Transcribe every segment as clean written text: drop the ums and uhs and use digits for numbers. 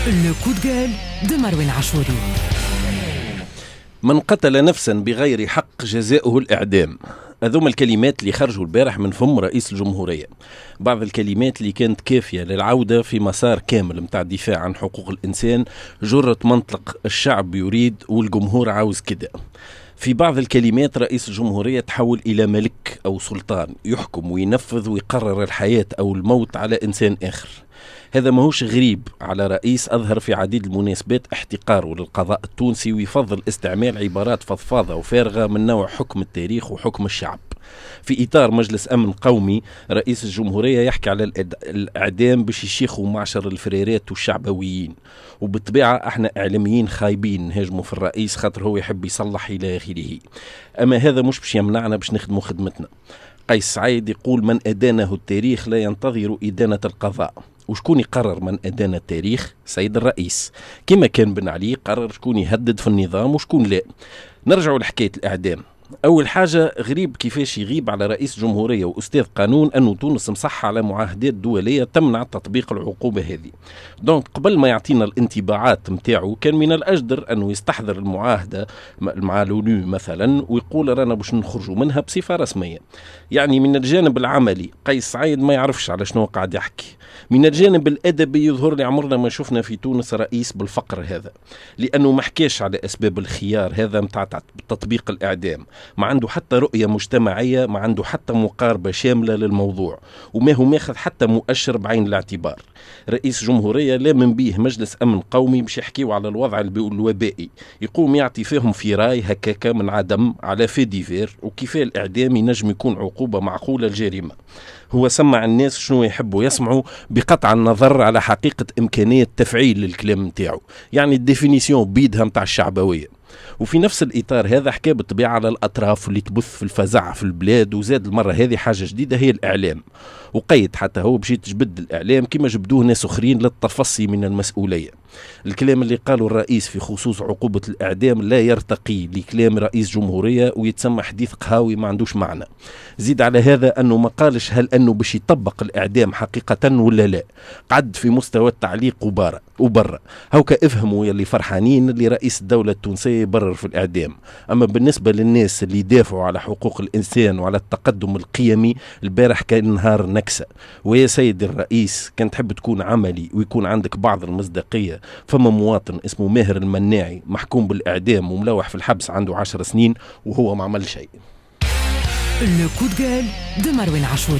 لو كود جال دو مروان عاشوري. من قتل نفسا بغير حق جزاؤه الإعدام. هذوما الكلمات اللي خرجوا البارح من فم رئيس الجمهورية، بعض الكلمات اللي كانت كافية للعودة في مسار كامل متاع الدفاع عن حقوق الإنسان. جرة منطلق الشعب يريد والجمهور عاوز كده. في بعض الكلمات رئيس الجمهورية تحول إلى ملك أو سلطان يحكم وينفذ ويقرر الحياة أو الموت على إنسان آخر. هذا ماهوش غريب على رئيس أظهر في عديد المناسبات احتقاره للقضاء التونسي ويفضل استعمال عبارات فضفاضة وفارغة من نوع حكم التاريخ وحكم الشعب. في إطار مجلس أمن قومي رئيس الجمهورية يحكي على الإعدام باش يشيخوا معشر الفريرات والشعبويين، وبالطبيعة احنا إعلاميين خايبين نهاجموا في الرئيس خاطر هو يحب يصلح إلى آخره. أما هذا مش باش يمنعنا باش نخدموا خدمتنا. قيس سعيد يقول من أدانه التاريخ لا ينتظر إدانة القضاء. وشكون يقرر من أدان التاريخ؟ سيد الرئيس. كما كان بن علي قرر شكون يهدد في النظام وشكون لا. نرجع لحكاية الإعدام. أول حاجة غريب كيفاش يغيب على رئيس جمهورية وأستاذ قانون أنه تونس مصحة على معاهدات دولية تمنع تطبيق العقوبة هذه. دونك قبل ما يعطينا الانطباعات متاعه كان من الأجدر أنه يستحضر المعاهدة مع لونو مثلا ويقول رانا باش نخرجوا منها بصفة رسمية. يعني من الجانب العملي قيس سعيد ما يعرفش على شنو قاعد يحكي. من الجانب الأدبي يظهر لي عمرنا ما شفنا في تونس رئيس بالفقر هذا، لأنه ما حكاش على أسباب الخيار هذا متاع تطبيق الإعدام. ما عنده حتى رؤية مجتمعية، ما عنده حتى مقاربة شاملة للموضوع، وما هو ماخذ حتى مؤشر بعين الاعتبار. رئيس جمهورية لا من بيه مجلس أمن قومي باش يحكيوا على الوضع الوبائي، يقوم يعطي فيهم في راي هكاكا من عدم على في ديفير وكيف الإعدام ينجم يكون عقوبة معقولة الجريمة. هو سمع الناس شنو يحبوا يسمعوا بقطع النظر على حقيقة إمكانية تفعيل الكلام متاعه، يعني الديفينيسيون بيدها متاع الشعبوية. وفي نفس الإطار هذا حكى بالطبيعة على الأطراف اللي تبث في الفزع في البلاد، وزاد المرة هذه حاجة جديدة هي الإعلام، وقيد حتى هو بشي تجبد الإعلام كما جبدوه ناس أخرين للتفصي من المسؤولية. الكلام اللي قاله الرئيس في خصوص عقوبة الإعدام لا يرتقي لكلام رئيس جمهورية ويتسمى حديث قهاوي ما عندوش معنى. زيد على هذا أنه ما قالش هل أنه باش يطبق الإعدام حقيقة ولا لا، قعد في مستوى التعليق وبرا. هوكا افهموا يلي فرحانين اللي رئيس الدولة التونسية يبرر في الإعدام. أما بالنسبة للناس اللي يدافعوا على حقوق الإنسان وعلى التقدم القيمي البارح كان نهار نكسة. ويا سيد الرئيس كان تحب تكون عملي ويكون عندك بعض المصداقية. فما مواطن اسمه ماهر المناعي محكوم بالإعدام وملوح في الحبس عنده 10 سنين وهو ما عمل شيء. لو كود جال دو مروان عاشوري.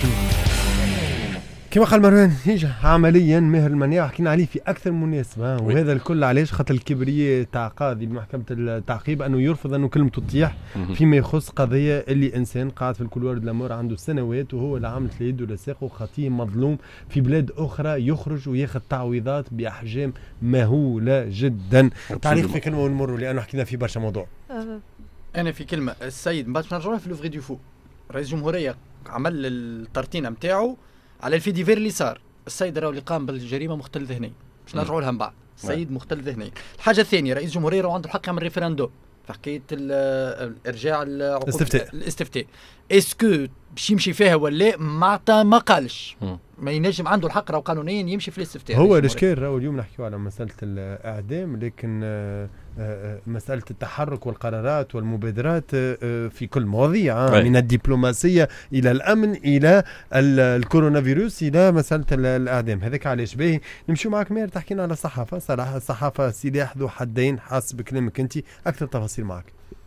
كما قال مروان يجي عمليا ماهر المناعي حكينا عليه في اكثر مناسبه، وهذا الكل علاش خاطر الكبرياء تاع قاضي بمحكمه التعقيب انه يرفض انه كلمته تطيح فيما يخص قضيه اللي انسان قاعد في الكولوار دو لامور عنده سنوات وهو اللي عملت يده لساقه خطيه مظلوم في بلاد اخرى يخرج وياخذ تعويضات باحجام مهوله جدا. تعليق في كلمه ونمر لانه حكينا في برشا موضوع. انا في كلمه السيد بعد ما نرجعوا في لوفري دو فو رئيس الجمهوريه عمل الترتينه نتاعو على الفي ديفير اللي صار. السيد راهو اللي قام بالجريمه مختل ذهنيا باش نرجعوا لها من بعد. السيد مختل ذهنيا. الحاجه الثانيه رئيس الجمهوريه راهو عنده الحق يعمل ريفراندوم في حكايه ارجاع الاستفتاء. اسكو باش يمشي فيها ولا ما قالش ما ينجم عنده الحق راهو قانونيا يمشي في الاستفتاء. هو الاشكال راهو اليوم نحكيو على مساله الاعدام، لكن مساله التحرك والقرارات والمبادرات في كل مواضيع من الدبلوماسيه الى الامن الى الكورونا فيروس الى مساله الاعدام. هذاك علاش باهي نمشيو معك مير تحكينا على الصحافه. صراحه الصحافه سلاح ذو حدين حسب كلامك انت، اكثر تفاصيل معك.